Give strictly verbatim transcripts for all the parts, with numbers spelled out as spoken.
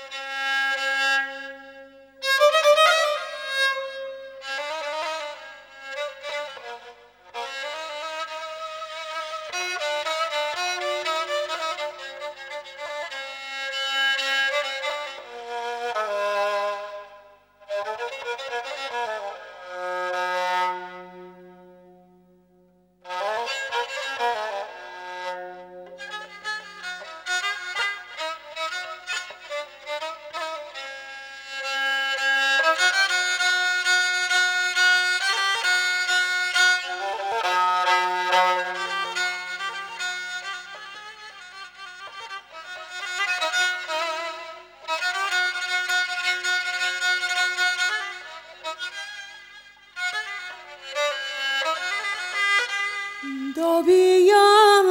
دوبیم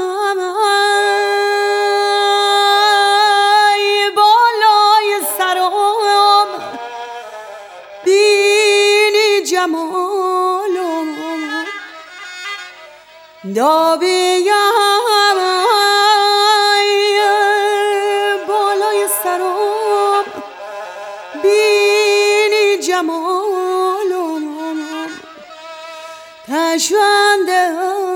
بالای سرم بینی جمالم، دوبیم بالای سرم بینی جمالم، تشونده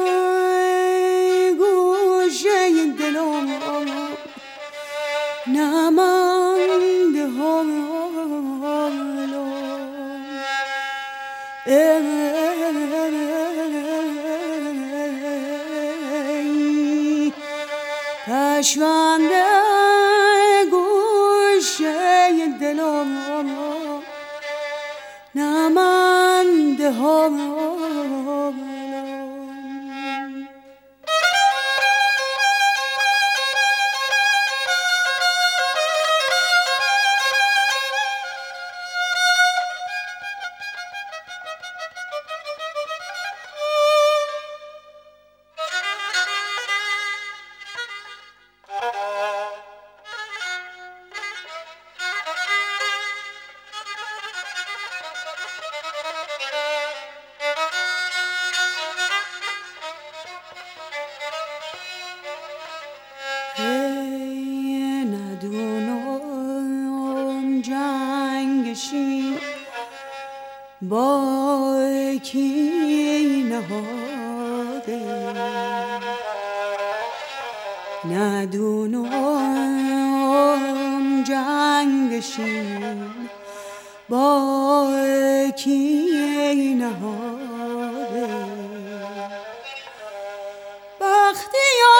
نماند حالم، ای پشمنده گوشه دلم، نماند حالم. ای ندونم جنگشی با کی نهاده، ندونم جنگشی با کی نهاده، وقتی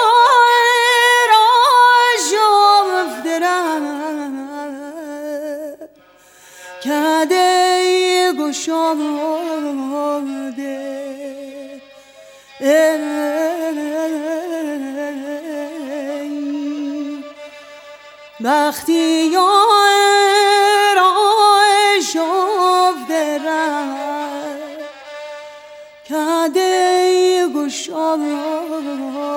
کده گشاده، وقتی راه شفته کده گشاده